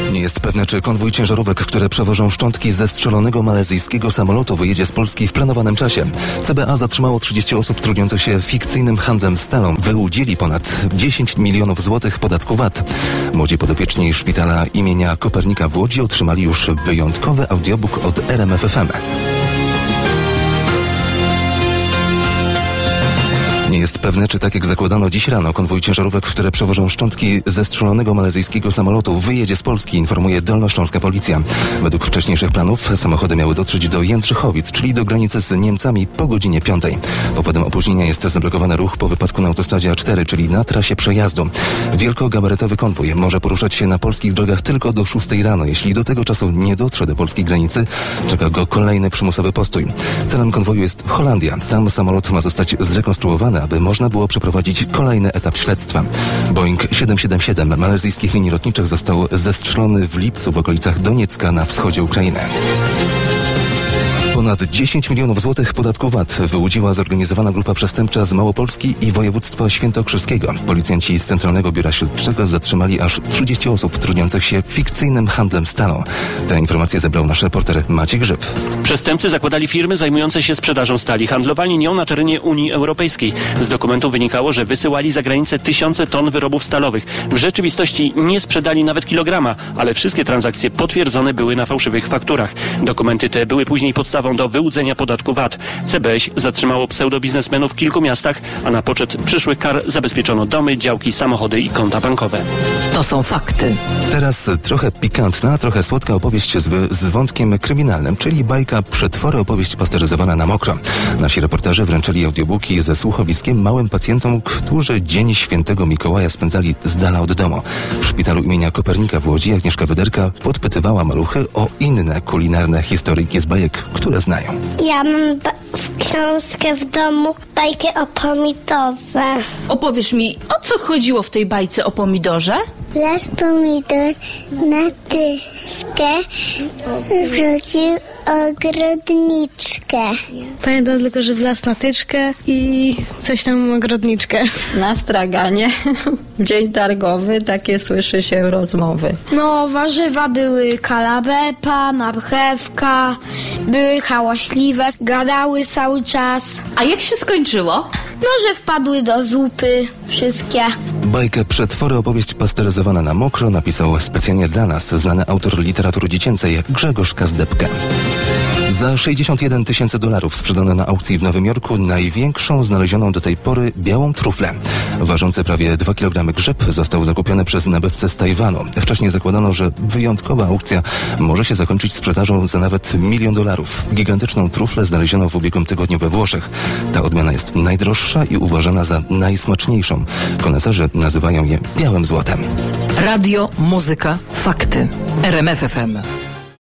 Nie jest pewne, czy konwój ciężarówek, które przewożą szczątki zestrzelonego malezyjskiego samolotu, wyjedzie z Polski w planowanym czasie. CBA zatrzymało 30 osób trudniących się fikcyjnym handlem stalą. Wyłudzili ponad 10 milionów złotych podatku VAT. Młodzi podopieczni szpitala imienia Kopernika w Łodzi otrzymali już wyjątkowy audiobook od RMF FM. Nie jest pewne, czy tak jak zakładano dziś rano, konwój ciężarówek, które przewożą szczątki zestrzelonego malezyjskiego samolotu, wyjedzie z Polski, informuje dolnośląska policja. Według wcześniejszych planów samochody miały dotrzeć do Jędrzychowic, czyli do granicy z Niemcami po godzinie 5. Powodem opóźnienia jest zablokowany ruch po wypadku na autostradzie A4, czyli na trasie przejazdu. Wielkogabarytowy konwój może poruszać się na polskich drogach tylko do 6 rano. Jeśli do tego czasu nie dotrze do polskiej granicy, czeka go kolejny przymusowy postój. Celem konwoju jest Holandia. Tam samolot ma zostać zrekonstruowany, aby można było przeprowadzić kolejny etap śledztwa. Boeing 777 malezyjskich linii lotniczych został zestrzelony w lipcu w okolicach Doniecka na wschodzie Ukrainy. Ponad 10 milionów złotych podatku VAT wyłudziła zorganizowana grupa przestępcza z Małopolski i województwa świętokrzyskiego. Policjanci z Centralnego Biura Śledczego zatrzymali aż 30 osób trudniących się fikcyjnym handlem stalą. Te informacje zebrał nasz reporter Maciej Grzyb. Przestępcy zakładali firmy zajmujące się sprzedażą stali. Handlowali nią na terenie Unii Europejskiej. Z dokumentów wynikało, że wysyłali za granicę tysiące ton wyrobów stalowych. W rzeczywistości nie sprzedali nawet kilograma, ale wszystkie transakcje potwierdzone były na fałszywych fakturach. Dokumenty te były później podstawą do wyłudzenia podatku VAT. CBŚ zatrzymało pseudobiznesmenów w kilku miastach, a na poczet przyszłych kar zabezpieczono domy, działki, samochody i konta bankowe. To są fakty. Teraz trochę pikantna, trochę słodka opowieść z wątkiem kryminalnym, czyli bajka Przetwory, opowieść pasteryzowana na mokro. Nasi reporterzy wręczyli audiobooki ze słuchowiskiem małym pacjentom, którzy Dzień Świętego Mikołaja spędzali z dala od domu. W szpitalu imienia Kopernika w Łodzi Agnieszka Wyderka podpytywała maluchy o inne kulinarne historyjki z bajek, które znają. Ja mam książkę w domu, bajkę o pomidorze. Opowiesz mi, o co chodziło w tej bajce o pomidorze? Las pomidor na tyszkę wrzucił ogrodniczkę. Pamiętam tylko, że wlazł na tyczkę i coś tam ogrodniczkę. Na straganie, dzień targowy, takie słyszy się rozmowy. No, warzywa były kalabepa, marchewka, były hałaśliwe, gadały cały czas. A jak się skończyło? No, że wpadły do zupy wszystkie. Bajkę Przetwory, opowieść pasteryzowana na mokro napisał specjalnie dla nas znany autor literatury dziecięcej Grzegorz Kazdebkę. Za $61 tysięcy sprzedano na aukcji w Nowym Jorku największą znalezioną do tej pory białą truflę. Ważący prawie 2 kg grzyb został zakupiony przez nabywcę z Tajwanu. Wcześniej zakładano, że wyjątkowa aukcja może się zakończyć sprzedażą za nawet $1 milion. Gigantyczną truflę znaleziono w ubiegłym tygodniu we Włoszech. Ta odmiana jest najdroższa i uważana za najsmaczniejszą. Koneserzy nazywają je białym złotem. Radio, muzyka, fakty. RMF FM.